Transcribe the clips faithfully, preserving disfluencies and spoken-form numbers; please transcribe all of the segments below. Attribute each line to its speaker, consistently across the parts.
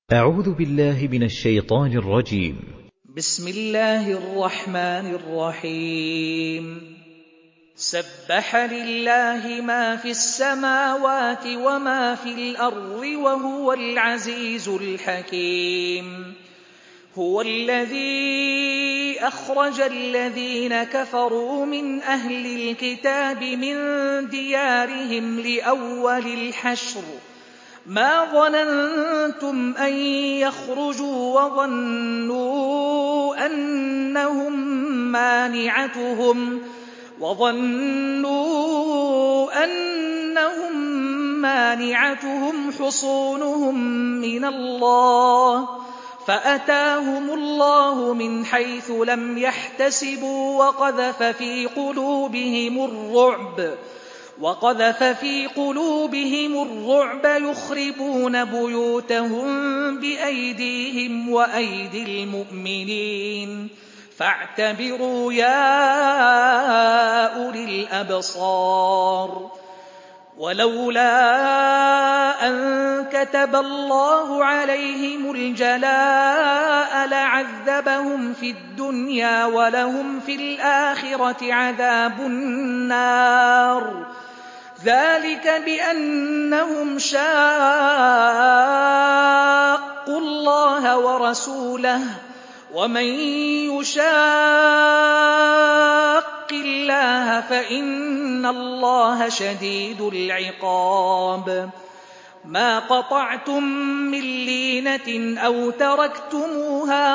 Speaker 1: أعوذ بالله من الشيطان الرجيم.
Speaker 2: بسم الله الرحمن الرحيم. سبح لله ما في السماوات وما في الأرض وهو العزيز الحكيم. هو الذي أخرج الذين كفروا من أهل الكتاب من ديارهم لأول الحشر ما ظننتم أن يخرجوا وظنوا أنهم مانعتهم وظنوا أنهم مانعتهم حصونهم من الله فأتاهم الله من حيث لم يحتسبوا وقذف في قلوبهم الرعب وقذف في قلوبهم الرعب يخربون بيوتهم بأيديهم وأيدي المؤمنين فاعتبروا يا أولي الأبصار. ولولا أن كتب الله عليهم الجلاء لعذبهم في الدنيا ولهم في الآخرة عذاب النار ذلك بأنهم شاقوا الله ورسوله ومن يشاق الله فإن الله شديد العقاب. ما قطعتم من لينة أو تركتموها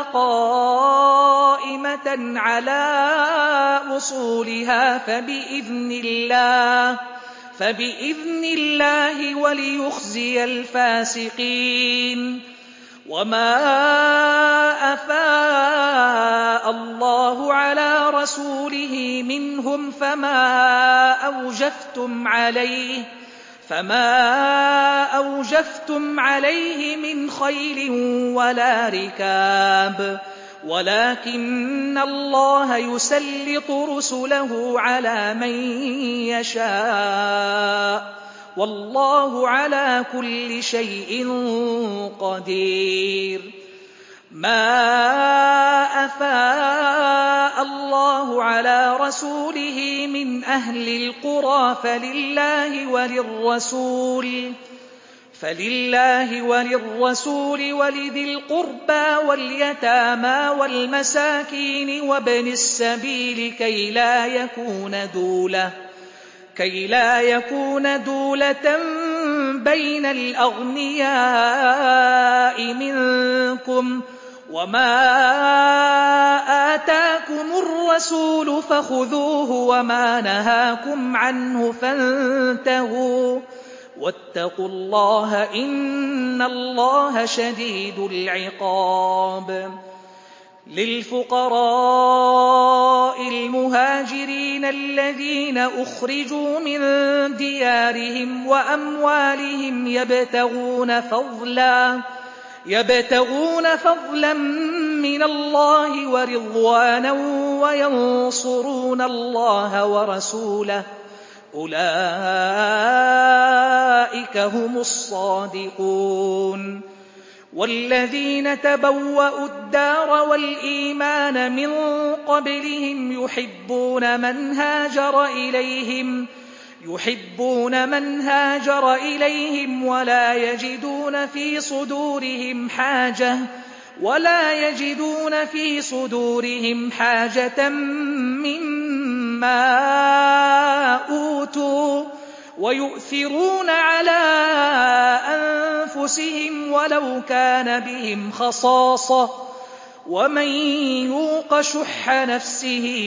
Speaker 2: قائمة على أصولها فبإذن الله فبإذن الله وليخزي الفاسقين. وما أفاء الله على رسوله منهم فما أوجفتم عليه فما أوجفتم عليه من خيل ولا ركاب ولكن الله يسلط رسله على من يشاء والله على كل شيء قدير. ما أفاء الله على رسوله من أهل القرى فلله وللرسول فلله وللرسول ولذي القربى واليتامى والمساكين وابن السبيل كي لا يكون دولة كي لا يكون دولة بين الأغنياء منكم وما آتاكم الرسول فخذوه وما نهاكم عنه فانتهوا واتقوا الله إن الله شديد العقاب. للفقراء المهاجرين الذين أخرجوا من ديارهم وأموالهم يبتغون فضلا يبتغون فضلا من الله ورضوانا وينصرون الله ورسوله أولئك هم الصادقون. والذين تبوأوا الدار والإيمان من قبلهم يحبون من هاجر إليهم يحبون من هاجر إليهم ولا يجدون في صدورهم حاجة ولا يجدون في صدورهم حاجة مما أوتوا ويؤثرون على أنفسهم ولو كان بهم خصاصة ومن يوق شح نفسه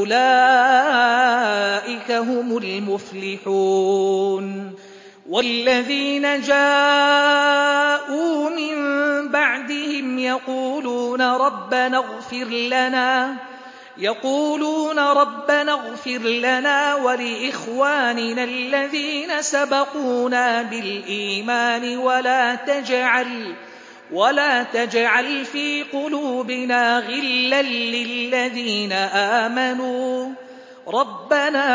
Speaker 2: فأولئك هم المفلحون. والذين جاءوا من بعدهم يقولون ربنا اغفر لنا يقولون ربنا اغفر لنا ولإخواننا الذين سبقونا بالإيمان ولا تجعل ولا تجعل في قلوبنا غلا للذين آمنوا ربنا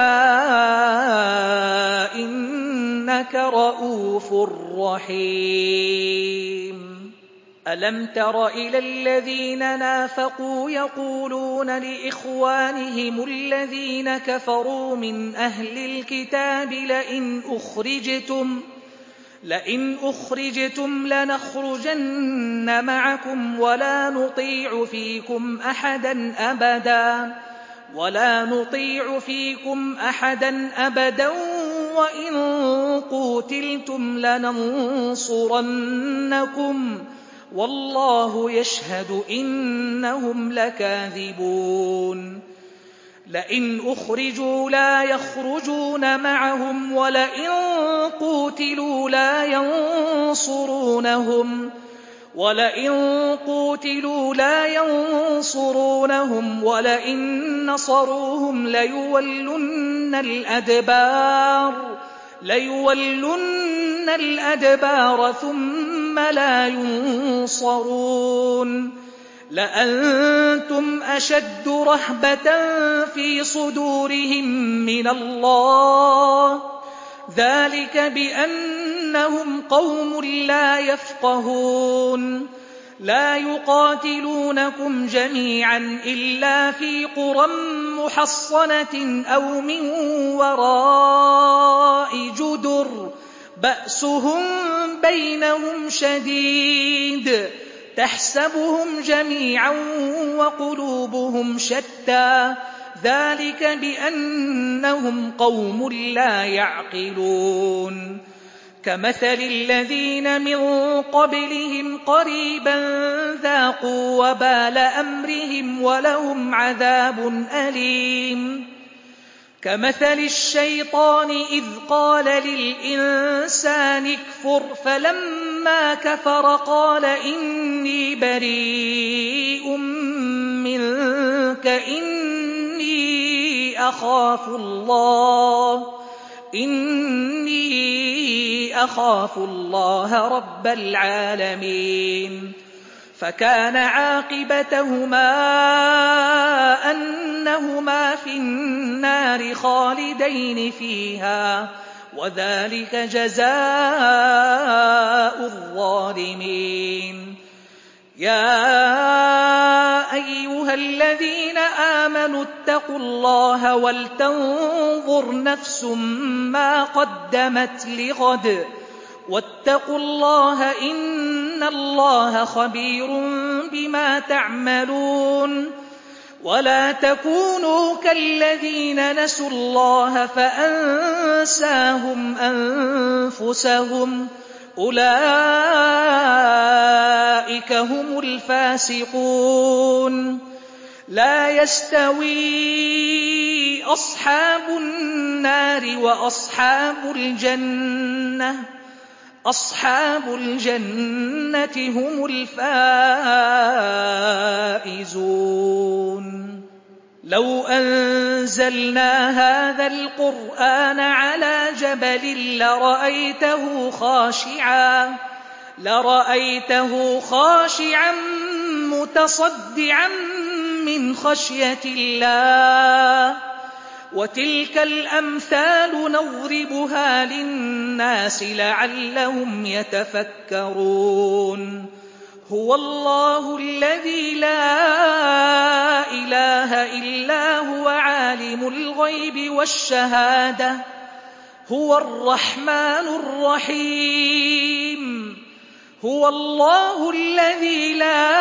Speaker 2: إنك رءوف رحيم. أَلَمْ تَرَ إِلَى الَّذِينَ نَافَقُوا يَقُولُونَ لِإِخْوَانِهِمُ الَّذِينَ كَفَرُوا مِنْ أَهْلِ الْكِتَابِ لَئِنْ أُخْرِجْتُمْ لئن أخرجتم لنخرجن معكم ولا نطيع فيكم أحدا أبدا ولا نطيع فيكم أحدا أبدا وإن قوتلتم لننصرنكم والله يشهد إنهم لكاذبون لئن أخرجوا لا يخرجون معهم ولئن قوتلوا لا ينصرونهم ولئن قوتلوا لا ينصرونهم ولئن نصروهم ليولن الأدبار ليولن الأدبار ثم لا ينصرون لأنتم أشد رهبة في صدورهم من الله ذلك بأنهم قوم لا يفقهون لا يقاتلونكم جميعا إلا في قرى محصنة أو من وراء جدر بأسهم بينهم شديد تحسبهم جميعا وقلوبهم شتى ذلك بأنهم قوم لا يعقلون كمثل الذين من قبلهم قريبا ذاقوا وبال أمرهم ولهم عذاب أليم كمثل الشيطان إذ قال للإنسان اكفر فلما كفر قال إني بريء منك إني أخاف الله إني أخاف الله رب العالمين فكان عاقبتهما أنهما في النار خالدين فيها وذلك جزاء الظالمين يا أيها الذين آمنوا اتقوا الله ولتنظر نفس ما قدمت لغد واتقوا الله إن الله خبير بما تعملون ولا تكونوا كالذين نسوا الله فأنساهم أنفسهم أولئك هم الفاسقون لا يستوي أصحاب النار وأصحاب الجنة أصحاب الجنة هم الفائزون لو أنزلنا هذا القرآن على جبل لرأيته خاشعا لرأيته خاشعا متصدعا من خشية الله وتلك الأمثال نضربها للناس لعلهم يتفكرون هو الله الذي لا إله إلا هو عالم الغيب والشهادة هو الرحمن الرحيم هو الله الذي لا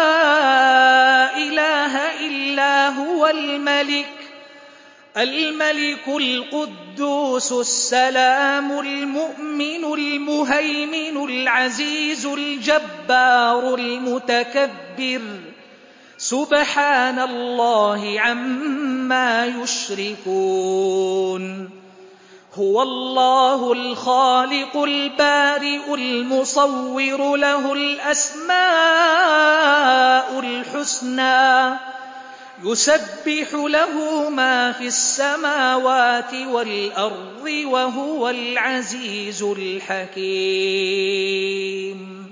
Speaker 2: إله إلا هو الملك الملك القدوس السلام المؤمن المهيمن العزيز الجبار المتكبر سبحان الله عما يشركون هو الله الخالق البارئ المصور له الأسماء الحسنى يسبح له ما في السماوات والأرض وهو العزيز الحكيم